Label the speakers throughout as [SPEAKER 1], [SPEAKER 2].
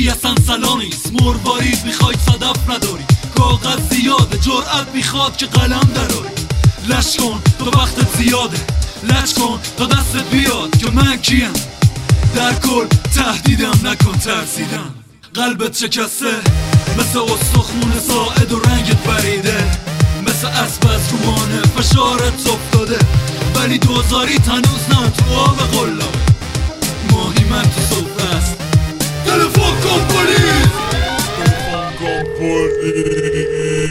[SPEAKER 1] ولی اصلا سلامیست. مروارید میخواید صدف نداری، کاغذ زیاده، جرأت میخواد که قلم دراری. لش کن تا وقتت زیاده، لج کن تا دستت بیاد که من کیم. در کل تهدیدم نکن ترسیدم، قلبت شکسته مثل استخون ساعد و رنگت بریده، مثل اسب از رومانه فشارت افتاده، ولی دوزاری هنوز نه تو آب قلابه. ماهی من تو سفره است، تلفن کن پلیس، تلفن کن پلیس.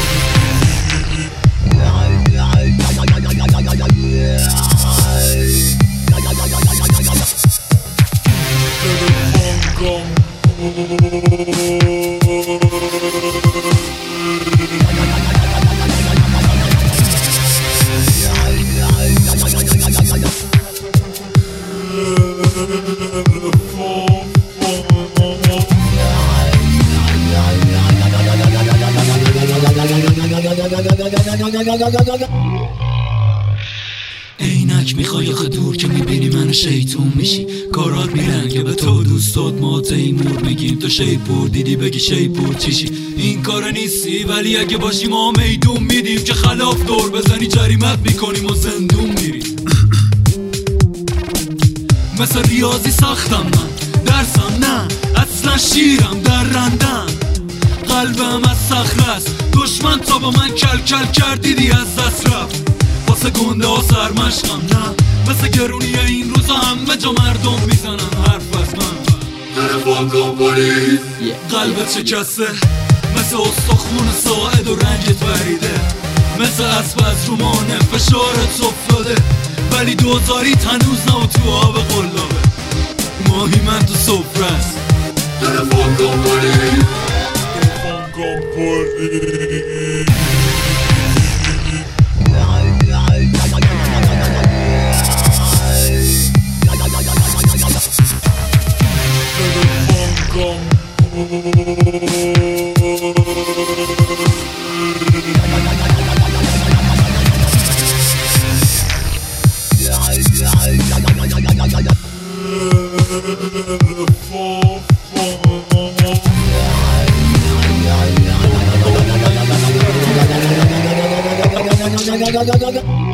[SPEAKER 1] عینک میخوای آخه دور که میبینی من شیطون میشی، کارات میرن که به تو دوستات ما تیمور میگیم، تو شیپور دیدی بگی شیپور چیشی. این کار نیستی ولی اگه باشی ما میدون میدیم که خلاف دور بزنی جریمت میکنیم و زندون میریم. مثل ریاضی سختم من، درسم نه، اصلا شیرم در رندم، قلبم از صخره است، دشمن تا با من کل کل کرد دیدی از دست رفت. واسه گنده ها سرمشقم نه، مثل گرونی این روزا همه جا مردم میزنن حرف از من. تلفن کن پلیس، قلبت شکسته مثل استخون ساعد و رنگت بریده، مثل اسب از رومانه فشارت افتاده، ولی دوزاریت هنوز نه تو آب قلابه. ماهی من تو سفره است، تلفن کن پلیس، تلفن کن پلیس.
[SPEAKER 2] Gaga